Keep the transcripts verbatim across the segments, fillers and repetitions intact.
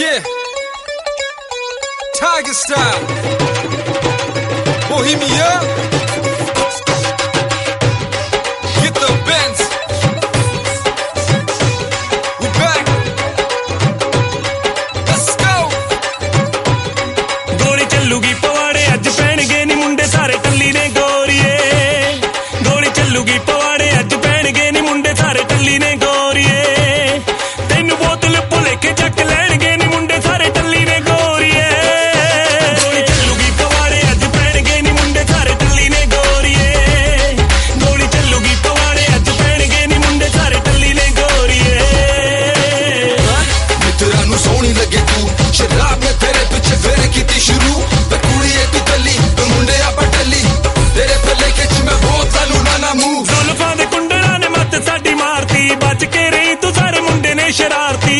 Yeah, Tiger style, Bohemia, get the Benz, we back, let's go. गोली चलूगी पवाड़े अज पैणगे नी मुंडे सारे टल्ली ने गोरीए गोली चलूगी पवाड़े अज पैणगे नी मुंडे सारे टल्ली ने गोरीए तेनू बोतल भुले के चक लैणगे नी मुंडे सारे टल्ली ने गोरीए गोली चलूगी पवाड़े अज पैणगे नी मुंडे सारे टल्ली ने गोरीए गोली चलूगी पवाड़े अज पैणगे नी मुंडे सारे टल्ली ने गोरीए मित्रा नू सोहनी लगे तू शराब में तेरे पिछे फेरे कीती शुरू ते कुड़ीए तू टल्ली ते मुंडे आपा टल्ली तेरे पल्ले के च मैं बहुत सानू नाना मूव जुल्फां दे कुंडलां ने मत साडी मारती बच के रही तू सारे मुंडे ने शरारती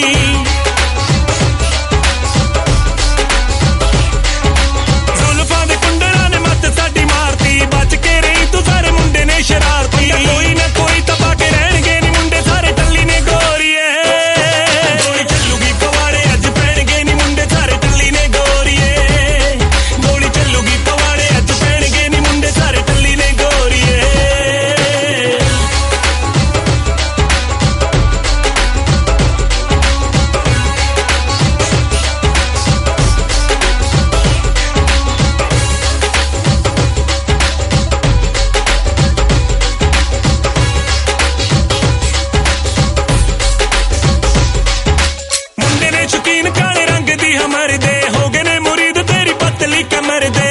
जुल्फां दे कुंडलां ने मत साडी मारती बच के रही तू सारे मुंडे ने शरारती कोई ना कोई तपा के रहणगे नी मुंडे सारे टल्ली ने गोरीए गोली चलूगी पवाड़े अज पैणगे नी मुंडे सारे टल्ली ने गोरीए गोली चलूगी पवाड़े अज पैणगे नी मुंडे सारे टल्ली ने गोरीए मुंडे ने शौकीन काले रंग दी हमर दे हो गए ने मुरीद तेरी पतली कमर दे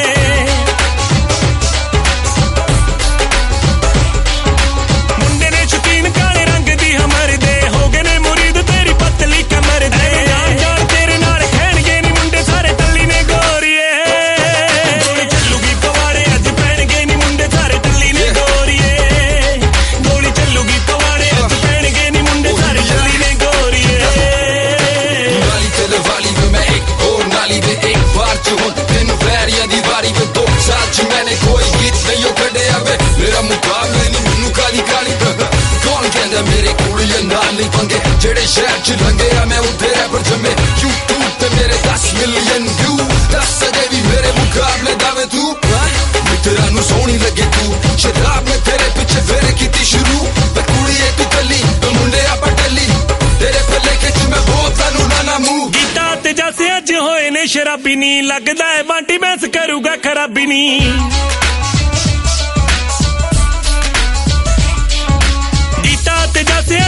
मुंडे ने शौकीन काले रंग दी हमर दे हो गए ने मुरीद तेरी पतली कमर दे जान जान तेरे नाल खेणगे नी मुंडे सारे टल्ली ने गोरीए गोली चलूगी पवाड़े अज पैणगे नी मुंडे सारे टल्ली ने गोरीए गोली चलूगी पवाड़े अज पैणगे नी मुंडे सारे टल्ली ने गोरीए नाली तेरे वाली में मैं एक और नाली में एक बार च हूं तेनू पैरियां दी वारी में दो साल च मैंने कोई गीत नहीं कढ़िया वे मेरा मुकाबले नी मैनू काली काली कौन कहंदा मेरे कुड़िए नाल नहीं पंगे जेड़े शहर च लंगे आ मैं उधे रैपर जमे यूट्यूब ते मेरे दस मिलियन व्यू दस सजे भी मेरे मुकाबले दावे तू मित्रा नू सोहनी लगे तू शराब में तेरे पिछे फेरे कीती शुरू ते कुड़िए तू टल्ली ते मुंडे आपा टल्ली तेरे पल्ले के च मैं बहुत सानू नाना मूव गीता ते जैसे अज होए ने शराबी नी लगदा है बांटी मैस करूगा खराबी नी गीता ते जैसे